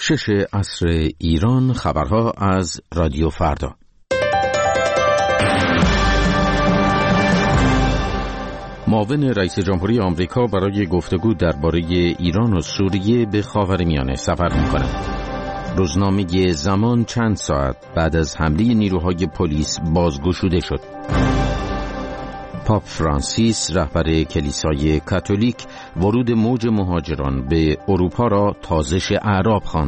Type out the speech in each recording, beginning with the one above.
6 عصر ایران. خبرها از رادیو فردا. معاون رئیس جمهوری آمریکا برای گفتگو درباره ایران و سوریه به خاورمیانه سفر می‌کند. روزنامه زمان چند ساعت بعد از حمله نیروهای پلیس بازگشوده شد. پاپ فرانسیس رهبر کلیسای کاتولیک ورود موج مهاجران به اروپا را تازش اعراب خواند.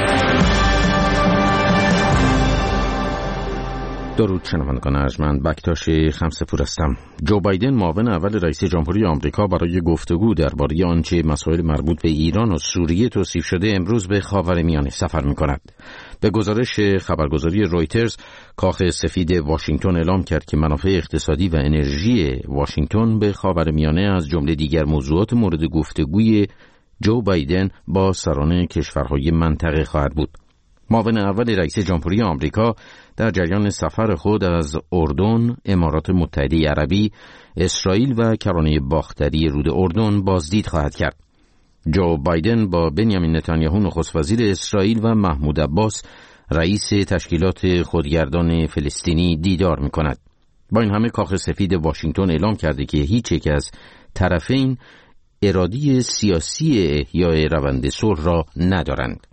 درود شنوندگان ارجمند، بکتاش خمسه‌پور هستم. جو بایدن معاون اول رئیس جمهوری آمریکا برای گفتگو درباره آنچه مسائل مربوط به ایران و سوریه توصیف شده امروز به خاورمیانه سفر می‌کند. به گزارش خبرگزاری رویترز، کاخ سفید واشنگتن اعلام کرد که منافع اقتصادی و انرژی واشنگتن به خاورمیانه از جمله دیگر موضوعات مورد گفتگوی جو بایدن با سران کشورهای منطقه خواهد بود. معاون اول رئیس جمهوری آمریکا در جریان سفر خود از اردن، امارات متحده عربی، اسرائیل و کرانه باختری رود اردن بازدید خواهد کرد. جو بایدن با بنیامین نتانیاهو نخست وزیر اسرائیل و محمود عباس رئیس تشکیلات خودگردان فلسطینی دیدار می‌کند. با این همه کاخ سفید واشنگتن اعلام کرده که هیچ یک از طرفین اراده سیاسی احیای روند صلح را ندارند.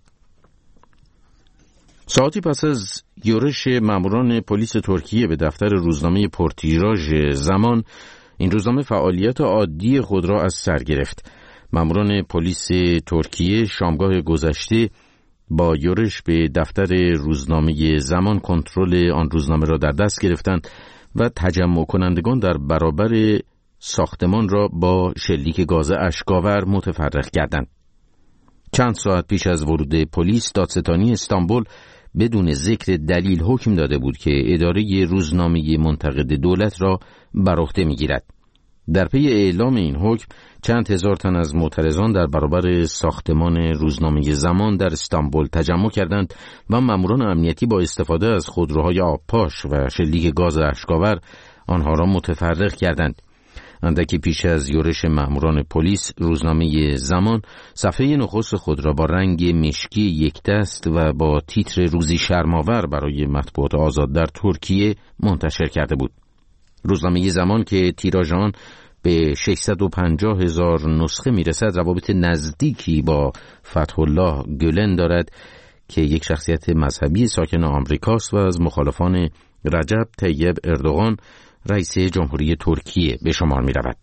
ساعتی پس از یورش ماموران پلیس ترکیه به دفتر روزنامه پرتیراژ زمان، این روزنامه فعالیت عادی خود را از سر گرفت. ماموران پلیس ترکیه شامگاه گذشته با یورش به دفتر روزنامه زمان کنترل آن روزنامه را در دست گرفتند و تجمع کنندگان در برابر ساختمان را با شلیک گاز اشک‌آور متفرق کردند. چند ساعت پیش از ورود پلیس، دادستانی استانبول بدون ذکر دلیل حکم داده بود که اداره روزنامه منتقد دولت را بر عهده می‌گیرد. در پی اعلام این حکم، چند هزار تن از معترضان در برابر ساختمان روزنامه زمان در استانبول تجمع کردند و ماموران امنیتی با استفاده از خودروهای آبپاش و شلیک گاز اشک‌آور آنها را متفرق کردند. اندکی پیش از یورش ماموران پلیس، روزنامه زمان صفحه نخست خود را با رنگ مشکی یک دست و با تیتر روزی شرم‌آور برای مطبوعات آزاد در ترکیه منتشر کرده بود. روزنامه زمان که تیراژ آن به 650,000 نسخه میرسد، روابط نزدیکی با فتح الله گولن دارد که یک شخصیت مذهبی ساکن آمریکاست و از مخالفان رجب طیب اردوغان رئیس جمهوری ترکیه به شمار می رود.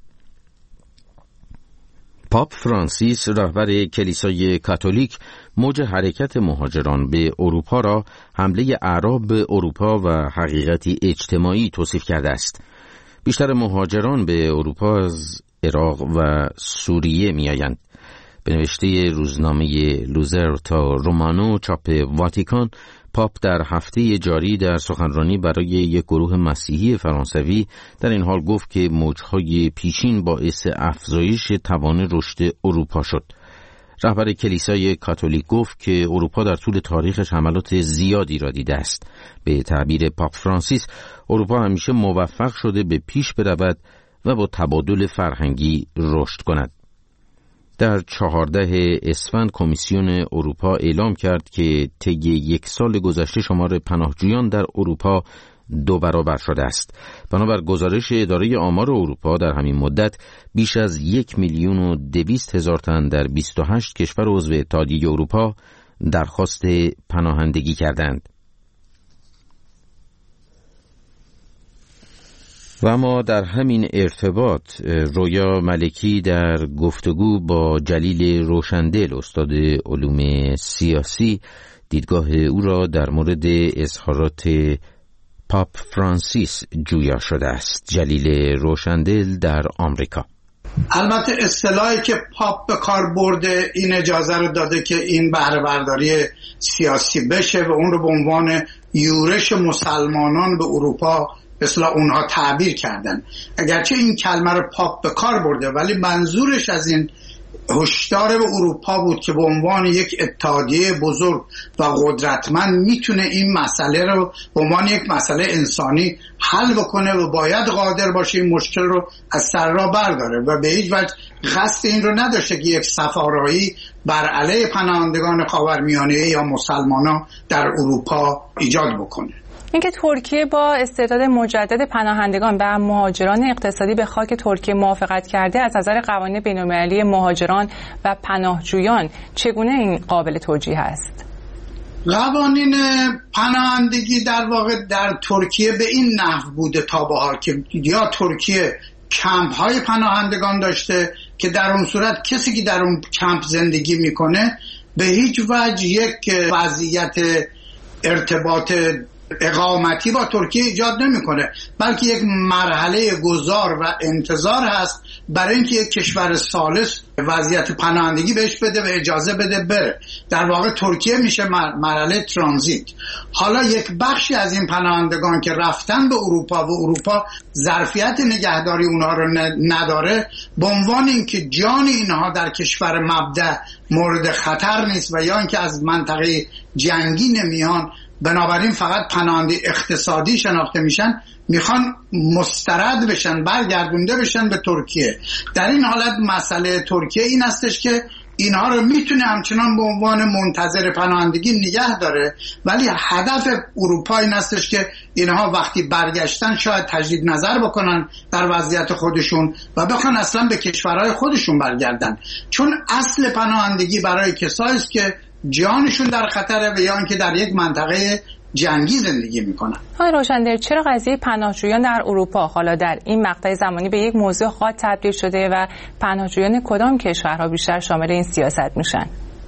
پاپ فرانسیس رهبر کلیسای کاتولیک موج حرکت مهاجران به اروپا را حمله اعراب به اروپا و حقیقتی اجتماعی توصیف کرده است. بیشتر مهاجران به اروپا از عراق و سوریه می آیند. به نوشته روزنامه لوزرتا رومانو چاپ واتیکان، پاپ در هفته جاری در سخنرانی برای یک گروه مسیحی فرانسوی در این حال گفت که موجهای پیشین باعث افزایش توان رشد اروپا شد. رهبر کلیسای کاتولیک گفت که اروپا در طول تاریخش حملات زیادی را دیده است. به تعبیر پاپ فرانسیس، اروپا همیشه موفق شده به پیش برود و با تبادل فرهنگی رشد کند. در 14 اسفند کمیسیون اروپا اعلام کرد که طی یک سال گذشته شمار پناهجویان در اروپا 2 برابر شده است. بنابر گزارش اداره آمار اروپا، در همین مدت بیش از 1,200,000 تن در 28 کشور عضو اتحادیه اروپا درخواست پناهندگی کردند. و اما در همین ارتباط، رویا ملکی در گفتگو با جلیل روشندل استاد علوم سیاسی دیدگاه او را در مورد اظهارات پاپ فرانسیس جویا شده است. جلیل روشندل در آمریکا: البته اصطلاحی که پاپ به کار برده این اجازه رو داده که این بهره برداری سیاسی بشه و اون رو به عنوان یورش مسلمانان به اروپا مثلا اونها تعبیر کردن. اگرچه این کلمه رو پاپ به کار برده، ولی منظورش از این هشدار به اروپا بود که به عنوان یک اتحادیه بزرگ و قدرتمند میتونه این مسئله رو به عنوان یک مسئله انسانی حل بکنه و باید قادر باشه این مشکل رو از سر راه برداره و به هیچ وجه قصد این رو نداشته که یک صف‌آرایی بر علیه پناهندگان خاورمیانه‌ای یا مسلمانان در اروپا ایجاد بکنه. اینکه ترکیه با استعداد مجدد پناهندگان و مهاجران اقتصادی به خاک ترکیه موافقت کرده، از نظر قوانین بین‌المللی مهاجران و پناهجویان چگونه این قابل توجیه است؟ قوانین پناهندگی در واقع در ترکیه به این نحو بوده تا به حال که یا ترکیه کمپ های پناهندگان داشته که در اون صورت کسی که در اون کمپ زندگی میکنه به هیچ وجه یک وضعیت ارتباط اقامتی با ترکیه ایجاد نمیکنه، بلکه یک مرحله گذار و انتظار هست برای اینکه یک کشور ثالث وضعیت پناهندگی بهش بده و اجازه بده بره. در واقع ترکیه میشه مرحله ترانزیت. حالا یک بخشی از این پناهندگان که رفتن به اروپا و اروپا ظرفیت نگهداری اونها رو نداره، به عنوان اینکه جان اینها در کشور مبدأ مورد خطر نیست و یا اینکه از منطقه جنگی نمیان، بنابراین فقط پناهنده اقتصادی شناخته میشن، میخوان مسترد بشن، برگردونده بشن به ترکیه. در این حالت مسئله ترکیه این هستش که اینها رو میتونه همچنان به عنوان منتظر پناهندگی نگه داره، ولی هدف اروپا این هستش که اینها وقتی برگشتن شاید تجدید نظر بکنن در وضعیت خودشون و بخوان اصلا به کشورهای خودشون برگردن، چون اصل پناهندگی برای کسایی است که جانشون در خطره و یا اینکه در یک منطقه جنگی زندگی میکنن. آقای روشندل، چرا قضیه پناهجویان در اروپا حالا در این مقطع زمانی به یک موضوع خاص تبدیل شده و پناهجویان کدام کشورها بیشتر شامل این سیاست میشن؟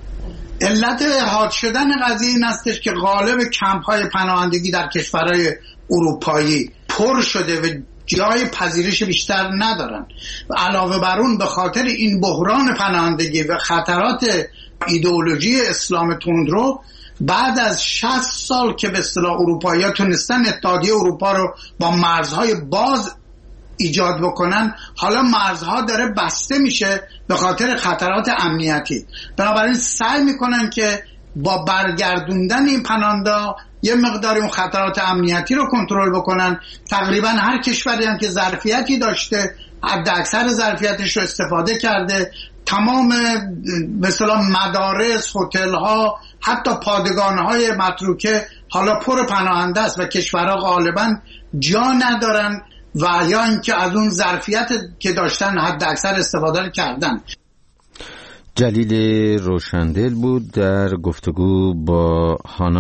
علت حاد شدن قضیه این هستش که غالب کمپ‌های پناهندگی در کشورهای اروپایی پر شده و جای پذیرش بیشتر ندارن و علاوه بر اون به خاطر این بحران پناهندگی و خطرات ایدئولوژی اسلام تندرو، بعد از 60 سال که به اصطلاح اروپایی‌ها تونستن اتحادیه اروپا رو با مرزهای باز ایجاد بکنن، حالا مرزها داره بسته میشه به خاطر خطرات امنیتی. بنابراین سعی میکنن که با برگردوندن این پناهنده یه مقداری اون خطرات امنیتی رو کنترل بکنن. تقریبا هر کشوری هم که ظرفیتی داشته حد اکثر ظرفیتش رو استفاده کرده. تمام مثلا مدارس، هتل‌ها، حتی پادگان‌های متروکه حالا پر پناهنده است و کشورها غالباً جا ندارن و یا اینکه از اون ظرفیت که داشتن حد اکثر استفاده کردن. جلیل روشندل بود در گفتگو با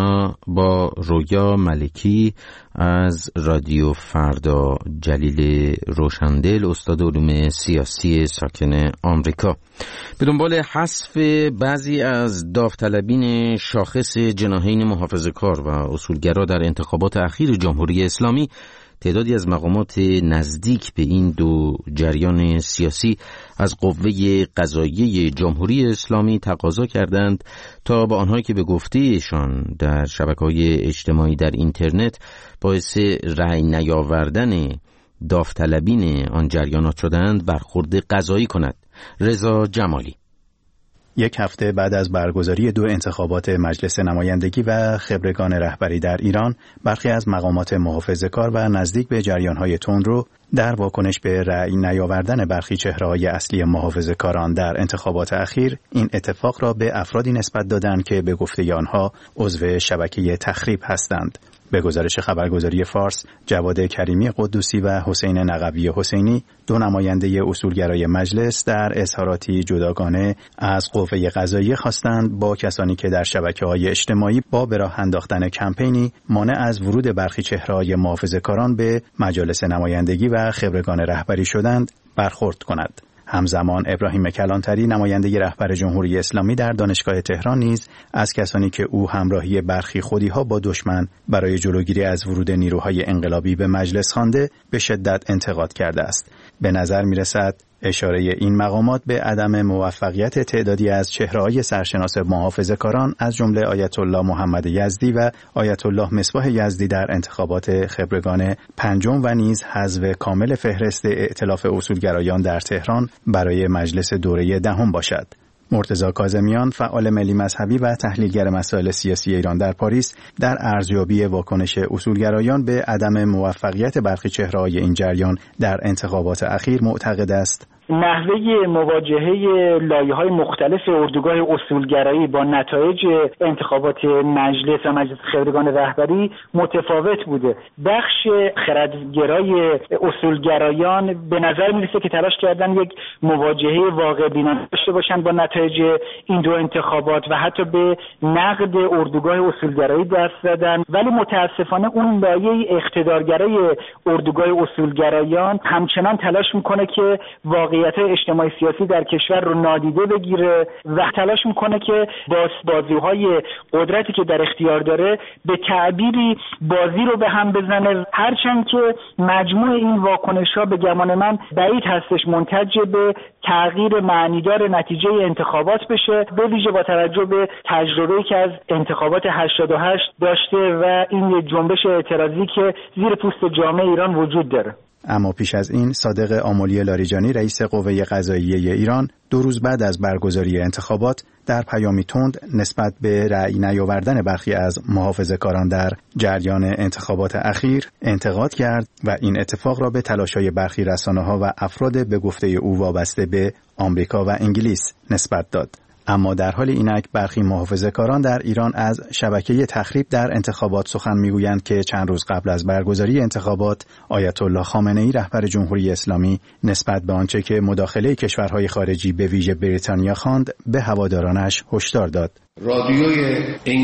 رویا ملکی از رادیو فردا. جلیل روشندل استاد علوم سیاسی ساکن آمریکا. به دنبال حذف بعضی از داوطلبین شاخص جناحین محافظه‌کار و اصولگرا در انتخابات اخیر جمهوری اسلامی، تعدادی از مقامات نزدیک به این دو جریان سیاسی از قوه قضاییه جمهوری اسلامی تقاضا کردند تا با آنهایی که به گفتهشان در شبکه‌های اجتماعی در اینترنت باعث رأی نیاوردن داوطلبین آن جریانات شدند برخورد قضایی کند. رضا جمالی. یک هفته بعد از برگزاری دو انتخابات مجلس نمایندگی و خبرگان رهبری در ایران، برخی از مقامات محافظه‌کار و نزدیک به جریان‌های تندرو در واکنش به رأی نیاوردن برخی چهره‌های اصلی محافظه‌کاران در انتخابات اخیر این اتفاق را به افرادی نسبت دادند که به گفته آنها عضو شبکه تخریب هستند. به گزارش خبرگزاری فارس، جواد کریمی قدوسی و حسین نقوی حسینی، دو نماینده اصولگرای مجلس، در اظهاراتی جداگانه از قوه قضاییه خواستند با کسانی که در شبکه‌های اجتماعی با به راه انداختن کمپینی مانع از ورود برخی چهره‌های محافظه‌کاران به مجالس نمایندگی و خبرگان رهبری شدند برخورد کند. همزمان ابراهیم کلانتری، نماینده رهبر جمهوری اسلامی در دانشگاه تهران، نیز از کسانی که او همراهی برخی خودی‌ها با دشمن برای جلوگیری از ورود نیروهای انقلابی به مجلس خوانده به شدت انتقاد کرده است. به نظر می‌رسد اشاره این مقامات به عدم موفقیت تعدادی از چهره‌های سرشناس محافظه‌کاران از جمله آیت الله محمد یزدی و آیت الله مصباح یزدی در انتخابات خبرگان پنجم و نیز حذف کامل فهرست ائتلاف اصولگرایان در تهران برای مجلس دوره دهم باشد. مرتضی کاظمیان، فعال ملی مذهبی و تحلیلگر مسائل سیاسی ایران در پاریس، در ارزیابی واکنش اصولگرایان به عدم موفقیت برخی چهره‌های این جریان در انتخابات اخیر معتقد است نحوه مواجهه لایه‌های مختلف اردوگاه اصولگرایی با نتایج انتخابات مجلس و مجلس خبرگان رهبری متفاوت بوده. بخش خردگرای اصولگرایان به نظر میرسه که تلاش کردن یک مواجهه واقع بینانه داشته باشن با نتایج این دو انتخابات و حتی به نقد اردوگاه اصولگرایی دست زدن، ولی متاسفانه اون لایه اقتدارگرای اردوگاه اصولگرایان همچنان تلاش میکنه که واقعیت اجتماعی سیاسی در کشور رو نادیده بگیره و تلاش میکنه که با بازی‌های قدرتی که در اختیار داره به تعبیری بازی رو به هم بزنه، هرچند که مجموع این واکنش‌ها به گمان من بعید هستش منتج به تغییر معنیدار نتیجه انتخابات بشه، به ویژه با توجه به تجربه‌ای که از انتخابات 88 داشته و این جنبش اعتراضی که زیر پوست جامعه ایران وجود داره. اما پیش از این صادق آملی لاریجانی رئیس قوه قضاییه ایران 2 روز بعد از برگزاری انتخابات در پیامی تند نسبت به رأی نیاوردن برخی از محافظه‌کاران در جریان انتخابات اخیر انتقاد کرد و این اتفاق را به تلاش‌های برخی رسانه‌ها و افراد به گفته او وابسته به آمریکا و انگلیس نسبت داد. اما در حال اینک برخی محافظه‌کاران در ایران از شبکه تخریب در انتخابات سخن میگویند که چند روز قبل از برگزاری انتخابات آیت الله خامنه‌ای رهبر جمهوری اسلامی نسبت به آنچه که مداخله کشورهای خارجی به ویژه بریتانیا خواند به هوادارانش هشدار داد. رادیوی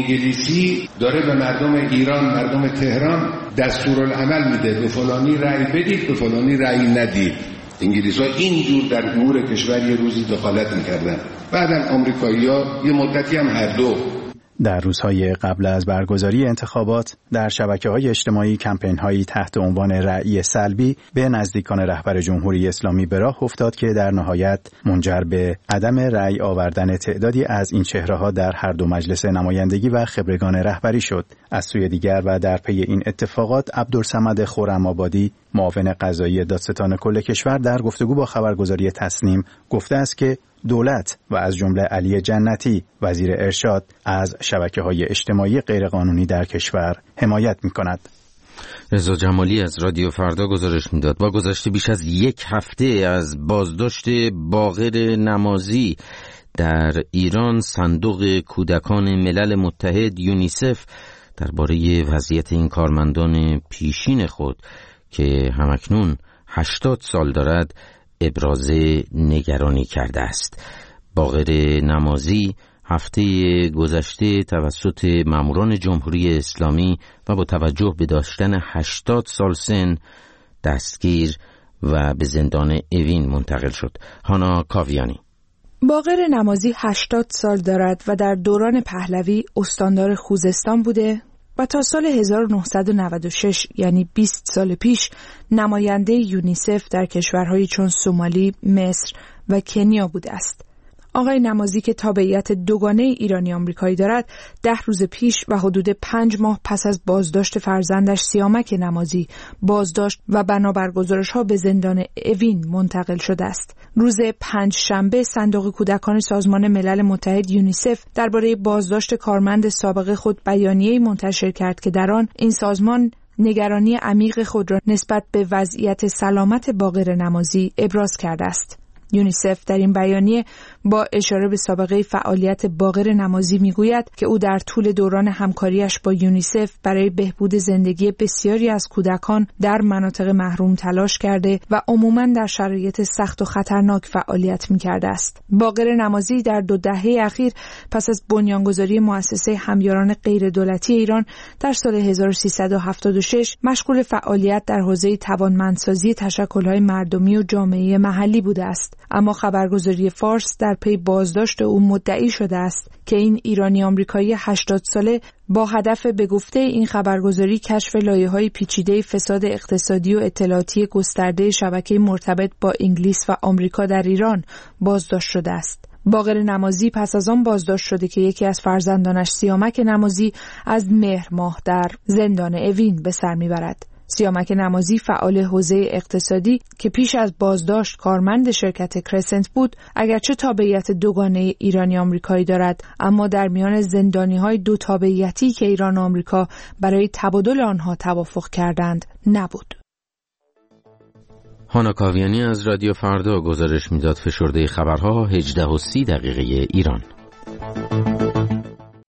انگلیسی داره به مردم ایران، مردم تهران دستورالعمل میده، به فلانی رأی بدید، به فلانی رأی ندید. انگلیس‌ها اینجور در امور کشور یه روزی دخالت می‌کردن. بعداً آمریکایی‌ها یه مدتی هم هر دو. در روزهای قبل از برگزاری انتخابات در شبکه‌های اجتماعی کمپین‌هایی تحت عنوان رأی سلبی به نزدیکان رهبر جمهوری اسلامی به راه افتاد که در نهایت منجر به عدم رأی آوردن تعدادی از این چهره‌ها در هر دو مجلس نمایندگی و خبرگان رهبری شد. از سوی دیگر و در پی این اتفاقات عبدالصمد خرم‌آبادی معاون قضایی دادستان کل کشور در گفتگو با خبرگزاری تسنیم گفته است که دولت و از جمله علی جنتی وزیر ارشاد از شبکه‌های اجتماعی غیرقانونی در کشور حمایت می‌کند. رضا جمالی از رادیو فردا گزارش می‌داد. با گذشت بیش از 1 هفته از بازداشت باقر نمازی در ایران، صندوق کودکان ملل متحد یونیسف درباره وضعیت این کارمندان پیشین خود که همکنون 80 سال دارد ابراز نگرانی کرده است. باقر نمازی هفته گذشته توسط ماموران جمهوری اسلامی و با توجه به داشتن 80 سال سن دستگیر و به زندان اوین منتقل شد. هانا کاویانی. باقر نمازی 80 سال دارد و در دوران پهلوی استاندار خوزستان بوده و تا سال 1996 یعنی 20 سال پیش نماینده یونیسف در کشورهایی چون سومالی، مصر و کنیا بوده است. آقای نمازی که تابعیت دوگانه ایرانی آمریکایی دارد 10 روز پیش و حدود 5 ماه پس از بازداشت فرزندش سیامک نمازی بازداشت و بنابر گزارش‌ها به زندان اوین منتقل شده است. روز 5 شنبه صندوق کودکان سازمان ملل متحد یونیسف درباره بازداشت کارمند سابق خود بیانیه‌ای منتشر کرد که در آن این سازمان نگرانی عمیق خود را نسبت به وضعیت سلامت باقر نمازی ابراز کرده است. یونیسف در این بیانیه با اشاره به سابقه فعالیت باقر نمازی میگوید که او در طول دوران همکاریش با یونیسف برای بهبود زندگی بسیاری از کودکان در مناطق محروم تلاش کرده و عموماً در شرایط سخت و خطرناک فعالیت میکرده است. باقر نمازی در 2 دهه اخیر پس از بنیانگذاری مؤسسه همیاران غیردولتی ایران در سال 1376 مشغول فعالیت در حوزه توانمندسازی تشکل‌های مردمی و جامعه محلی بوده است. اما خبرگزاری فارس در پی بازداشت او مدعی شده است که این ایرانی آمریکایی 80 ساله با هدف به گفته این خبرگزاری کشف لایه‌های پیچیده فساد اقتصادی و اطلاعاتی گسترده شبکه مرتبط با انگلیس و آمریکا در ایران بازداشت شده است. باقر نمازی پس از آن بازداشت شده که یکی از فرزندانش سیامک نمازی از مهر ماه در زندان اوین به سر میبرد. سیامک نمازی فعال حوزه اقتصادی که پیش از بازداشت کارمند شرکت کرسنت بود، اگرچه تابعیت دوگانه ایرانی آمریکایی دارد، اما در میان زندانی‌های دو تابعیتی که ایران و آمریکا برای تبادل آنها توافق کردند نبود. هانا کاویانی از رادیو فردا گزارش میداد. فشرده خبرها 18:30 ایران.